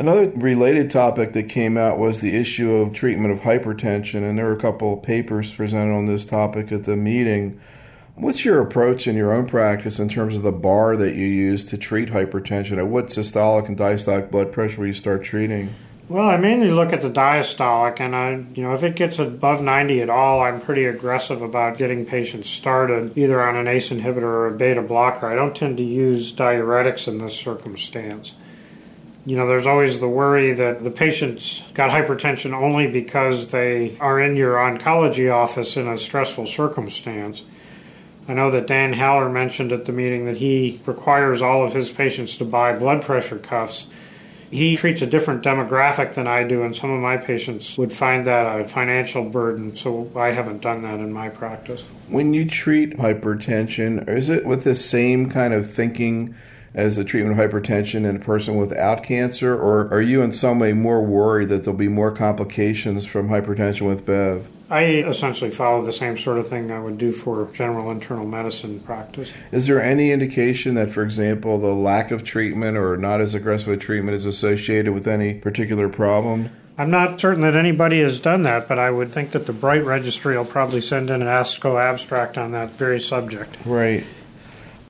Another related topic that came out was the issue of treatment of hypertension, and there were a couple of papers presented on this topic at the meeting. What's your approach in your own practice in terms of the bar that you use to treat hypertension? At what systolic and diastolic blood pressure will you start treating? Well, I mainly look at the diastolic, and if it gets above 90 at all, I'm pretty aggressive about getting patients started, either on an ACE inhibitor or a beta blocker. I don't tend to use diuretics in this circumstance. There's always the worry that the patient's got hypertension only because they are in your oncology office in a stressful circumstance. I know that Dan Haller mentioned at the meeting that he requires all of his patients to buy blood pressure cuffs. He treats a different demographic than I do, and some of my patients would find that a financial burden, so I haven't done that in my practice. When you treat hypertension, is it with the same kind of thinking as the treatment of hypertension in a person without cancer, or are you in some way more worried that there'll be more complications from hypertension with BEV? I essentially follow the same sort of thing I would do for general internal medicine practice. Is there any indication that, for example, the lack of treatment or not as aggressive a treatment is associated with any particular problem? I'm not certain that anybody has done that, but I would think that the BRIGHT registry will probably send in an ASCO abstract on that very subject. Right.